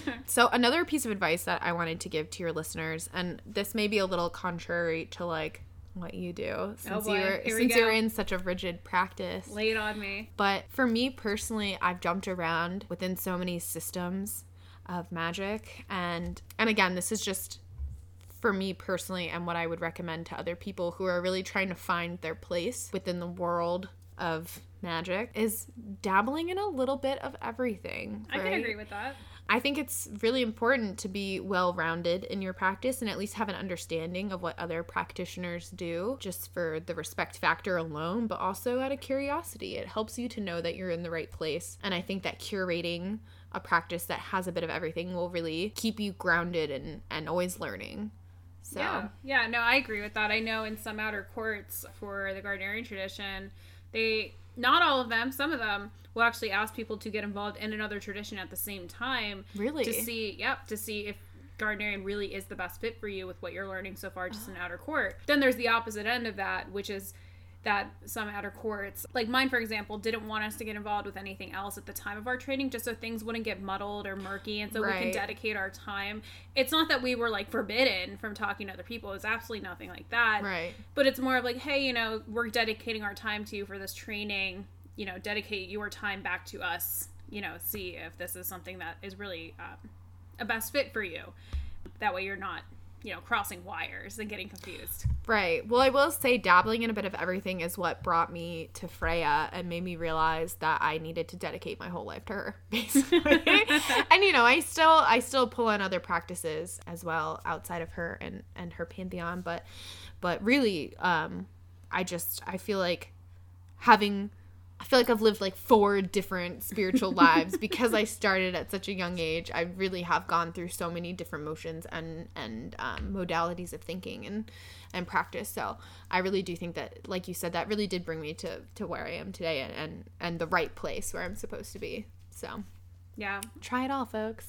So another piece of advice that I wanted to give to your listeners, and this may be a little contrary to like what you do since oh you're since you're in such a rigid practice. Lay it on me. But for me personally, I've jumped around within so many systems of magic, and and again, this is just for me personally and what I would recommend to other people who are really trying to find their place within the world of magic, is dabbling in a little bit of everything. Right? I can agree with that. I think it's really important to be well-rounded in your practice and at least have an understanding of what other practitioners do, just for the respect factor alone, but also out of curiosity. It helps you to know that you're in the right place. And I think that curating a practice that has a bit of everything will really keep you grounded and, and always learning. So. Yeah, yeah, no, I agree with that. I know in some outer courts for the Gardnerian tradition, they, not all of them, some of them will actually ask people to get involved in another tradition at the same time. Really? To see, yep, to see if Gardnerian really is the best fit for you with what you're learning so far just in outer court. Then there's the opposite end of that, which is that some outer courts, like mine, for example, didn't want us to get involved with anything else at the time of our training, just so things wouldn't get muddled or murky, and so right. we can dedicate our time. It's not that we were like forbidden from talking to other people. It's absolutely nothing like that. Right. But it's more of like, hey, you know, we're dedicating our time to you for this training. You know, dedicate your time back to us. You know, see if this is something that is really um, a best fit for you. That way you're not, you know, crossing wires and getting confused. Right. Well, I will say dabbling in a bit of everything is what brought me to Freya and made me realize that I needed to dedicate my whole life to her, basically. And, you know, I still I still pull on other practices as well outside of her and, and her pantheon. But, but really, um, I just, I feel like having... I feel like I've lived like four different spiritual lives because I started at such a young age. I really have gone through so many different motions and and um, modalities of thinking and and practice. So I really do think that, like you said, that really did bring me to, to where I am today and, and, and the right place where I'm supposed to be. So yeah, try it all, folks.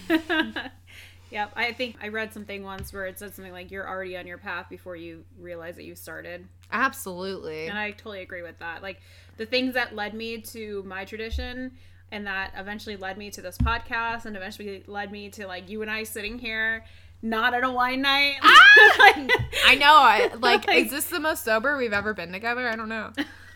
Yep, I think I read something once where it said something like you're already on your path before you realize that you started. Absolutely. And I totally agree with that. Like the things that led me to my tradition and that eventually led me to this podcast and eventually led me to like you and I sitting here not at a wine night. Ah! I know. I, like, like, is this the most sober we've ever been together? I don't know.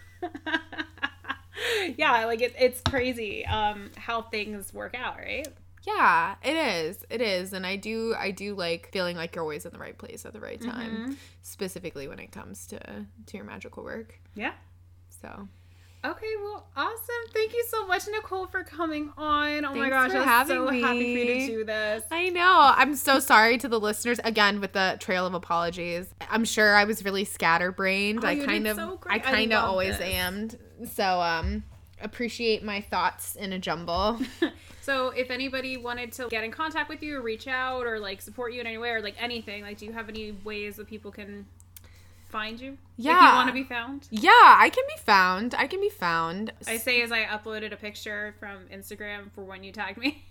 Yeah, like it, it's crazy um, how things work out, right? Yeah, it is. It is. And I do I do like feeling like you're always in the right place at the right time, mm-hmm. specifically when it comes to, to your magical work. Yeah. So, Okay, well, awesome. Thank you so much, Nicole, for coming on. Oh Thanks my gosh, for I'm having so me. happy for you to do this. I know. I'm so sorry to the listeners again with the trail of apologies. I'm sure I was really scatterbrained. Oh, I you kind did of so great. I kind of love always this. am. So um appreciate my thoughts in a jumble. So if anybody wanted to get in contact with you or reach out or like support you in any way or like anything, like do you have any ways that people can find you? Yeah. If you want to be found? Yeah, I can be found. I can be found. I say as I uploaded a picture from Instagram for when you tagged me.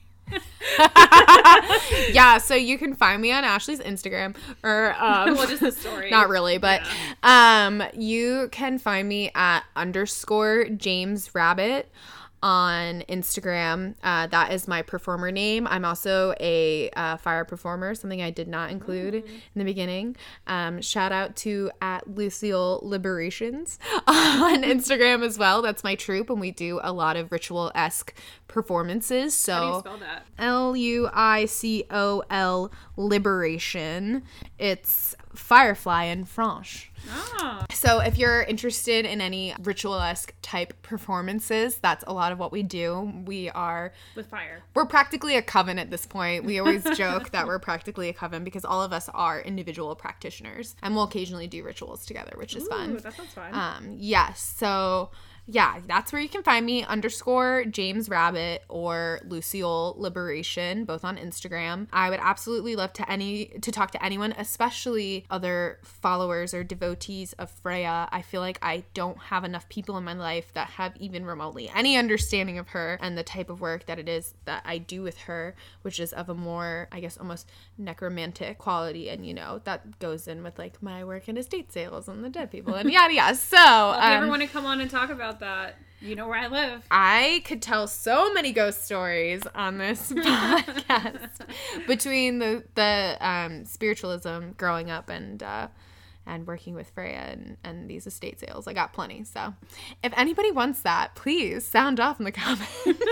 Yeah, so you can find me on Ashley's Instagram or um Well, just the story. not really, but yeah. um you can find me at underscore James Rabbit on Instagram. Uh, that is my performer name. I'm also a uh, fire performer, something I did not include mm. in the beginning. Um, shout out to at Lucille Liberations on Instagram as well. That's my troupe, and we do a lot of ritual-esque performances. So how do you spell that? L U I C O L Liberation. It's Firefly in French. Oh. So if you're interested in any ritual-esque type performances, that's a lot of what we do. We are with fire. We're practically a coven at this point. We always joke that we're practically a coven because all of us are individual practitioners, and we'll occasionally do rituals together, which is Ooh, fun. That sounds fun. Um, yes. So yeah, that's where you can find me, underscore James Rabbit or Lucille Liberation, both on Instagram. I would absolutely love to any to talk to anyone, especially other followers or devotees of Freya. I feel like I don't have enough people in my life that have even remotely any understanding of her and the type of work that it is that I do with her, which is of a more, I guess, almost necromantic quality. And, you know, that goes in with like my work in estate sales and the dead people and yada yada. So, well, if you um, ever want to come on and talk about that, you know where I live. I could tell so many ghost stories on this podcast between the the um, spiritualism growing up and uh, and working with Freya and, and these estate sales. I got plenty. So if anybody wants that, please sound off in the comments.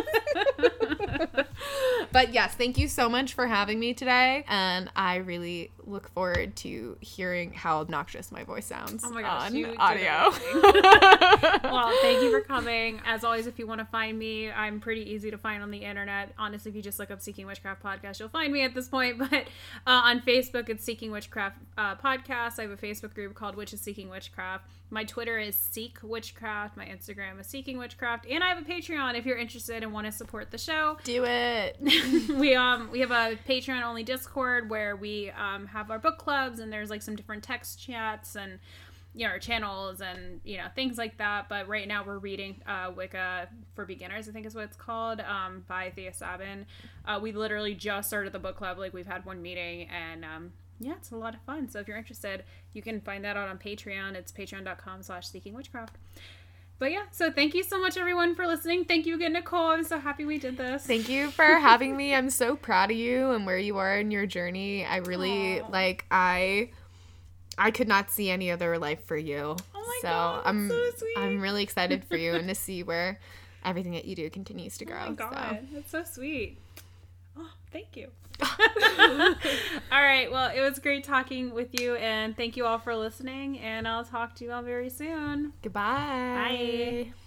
But yes, thank you so much for having me today. And I really look forward to hearing how obnoxious my voice sounds oh my gosh, on you audio. Well, thank you for coming. As always, if you want to find me, I'm pretty easy to find on the internet. Honestly, if you just look up Seeking Witchcraft Podcast, you'll find me at this point. But uh, on Facebook, it's Seeking Witchcraft uh, Podcast. I have a Facebook group called Witches Seeking Witchcraft. My Twitter is Seek Witchcraft. My Instagram is Seeking Witchcraft. And I have a Patreon if you're interested and want to support the show. Do it. we um we have a Patreon only Discord where we um have our book clubs, and there's like some different text chats and you know our channels and you know things like that. But right now we're reading uh Wicca for Beginners, I think is what it's called, um by Thea Sabin. Uh, we literally just started the book club. Like we've had one meeting, and um yeah, it's a lot of fun. So if you're interested, you can find that out on Patreon. It's patreon.com slash seeking witchcraft. But yeah, so thank you so much, everyone, for listening. Thank you again, Nicole. I'm so happy we did this. Thank you for having me. I'm so proud of you and where you are in your journey. I really, Aww. like, I I could not see any other life for you. Oh my so God, that's I'm, so sweet. I'm really excited for you and to see where everything that you do continues to grow. Oh my God, so. That's so sweet. Oh, thank you. All right, well, it was great talking with you, and thank you all for listening, and I'll talk to you all very soon. Goodbye. Bye.